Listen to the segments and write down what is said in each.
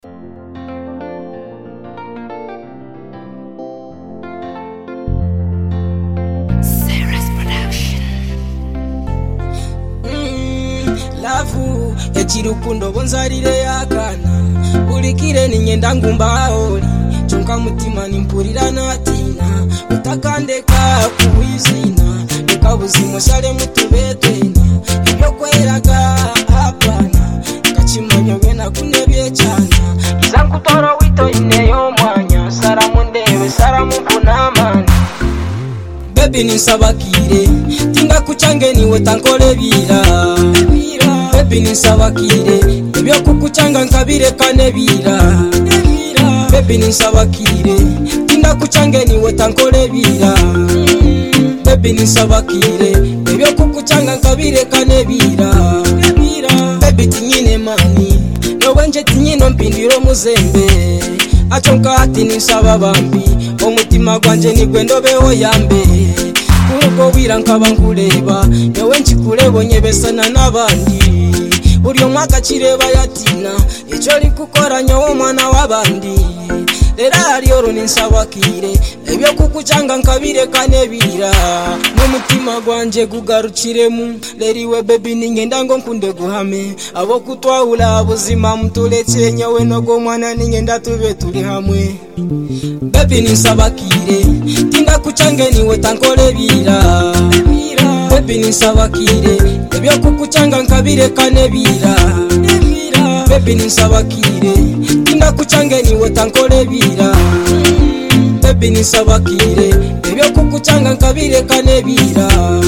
Lavu echirukundo bonzarire yakana ulikire ninyenda ngumbaoli chonka mutima nimpurira natina utakandeka kuwizina nikabuzimo sale mutubetena ibyo kweraga hapana kachimanyo bena kunebye cyana izankutoro wito ineyo mwanya sara mundebe sara mubunamani baby nisabakire tinga kuchange niwe tankole bira baby nisabakire ibyo kukuchanga nkabire kanebira baby nisabakire tinga kuchange niwe tankole bira baby nisabakire ibyo kukuchanga nkabire kanebira baby tinyine mani nowenje tinyino mpindiro muzembe achonka ati nisaba bambi omutima gwanje nigwendobeho yambe kurugo wira nkaba nkureba yewe nkikulebonye besana n'abandi buri mwaka kireba yatina icyo likukora nyowo mwana w'abandi rera ariyo ninsabakire ebyo kukuchanga nkabire kanebira n'umutima gwanje gugarukiremu leriwe baby ningenda ngo nkunde guhame abo kutwahula buzima mutuletse nyawe nogo mwana ningenda tube turi hamwe baby ninsabakire tinga kuchange niwe tankole bira baby ninsabakire ebyo kukuchanga nkabire kanebira baby ninsabakire tinga kuchange niwe tankole bira baby ninsabakire ebyo kukuchanga nkabire kanebira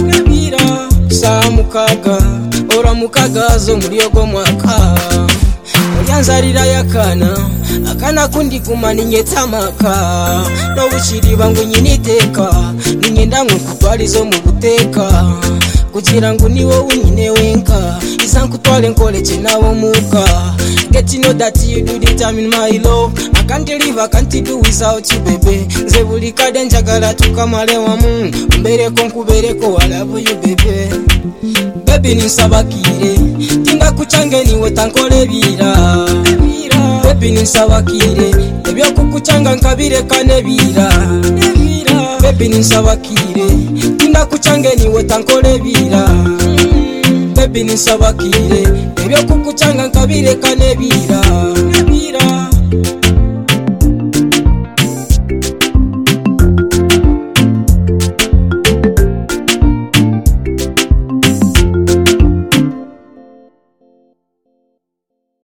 saa mukaga ora mukaga zo muryogo mwaka yanzarira yakana akana kundi kumani nyetamaka no bushiriba ngo nyiniteka ninyenda ngo kutwalizo mu buteka kugira ngo niwo unyine wenka izankutwale nkoleche nawo muka get to know that you do determine my love I can't live I can't do without you baby nze buli kade njagala tukamalewa mu mbere ko nkubereko I love you baby baby ninsabakire tinga kuchange niwe tankole bira baby ninsabakire ebyo kukuchanga nkabire kanebira baby ninsabakire tinga kuchange niwe tankole bira baby ninsabakire ebyo kukuchanga nkabire kanebira